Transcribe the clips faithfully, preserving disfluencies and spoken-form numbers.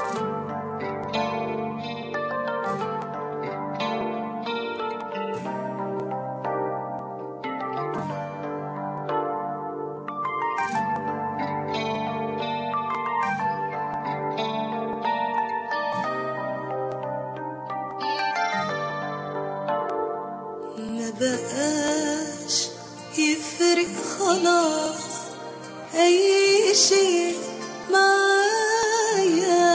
ما بقاش يفرق خلاص أي شيء معايا،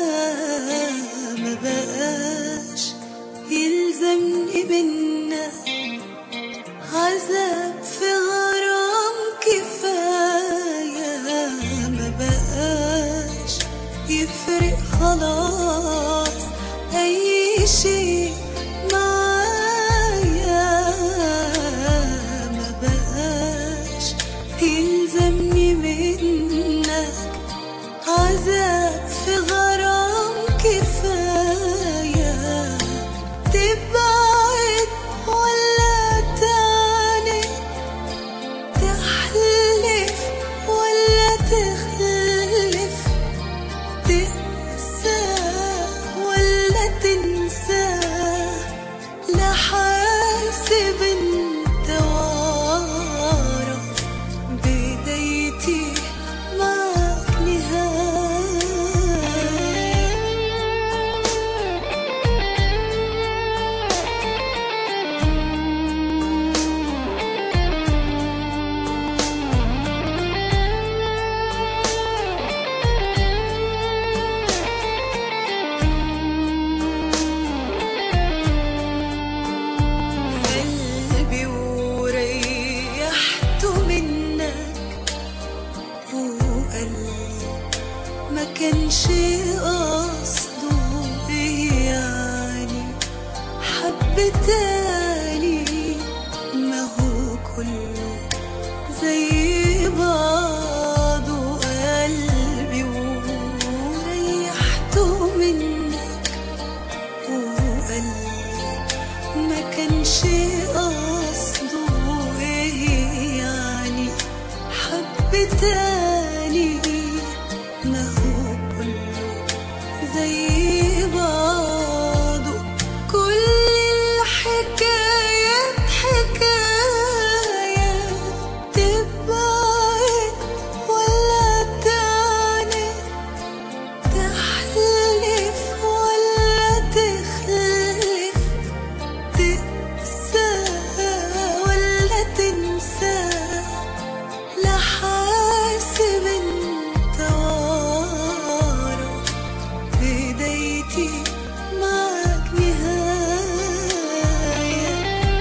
ما بقاش يلزمني منك عذاب في غرام كفاية، ما بقاش يفرق خلاص أي شيء معايا، ما بقاش يلزمني منك عذاب في غرام كفاية، تبعد ولا تاني، تحلف ولا تخلف، تقسى ولا تنسى، لا حاسب انت واعرف بدايتي معك نهاية. قلبي وريحته منك، وقلبي ما كانش قصده يعني حب تاني، ما هو كله زي بعضه. قلبي وريحته منك، وقلبي ما كانش قصده يعني حب تاني، ما هو كله زي بعضه. كل الحكايات حكاية، تبعد ولا تعني، تحلف ولا تخلف، تقسى ولا تنسى، لا حاسب انت واعرف بدايتي معك نهاية.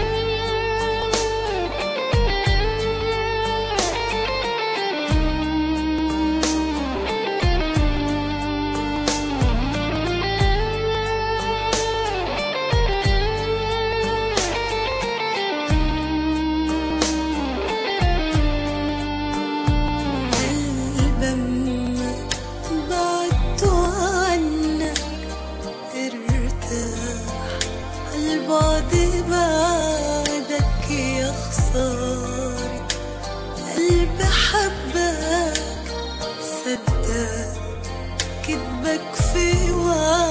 قلبي أما بعدته عنك ارتاح، البعد بعدك يا خسارة. قلبي حبك صدق كدبك في وعدك،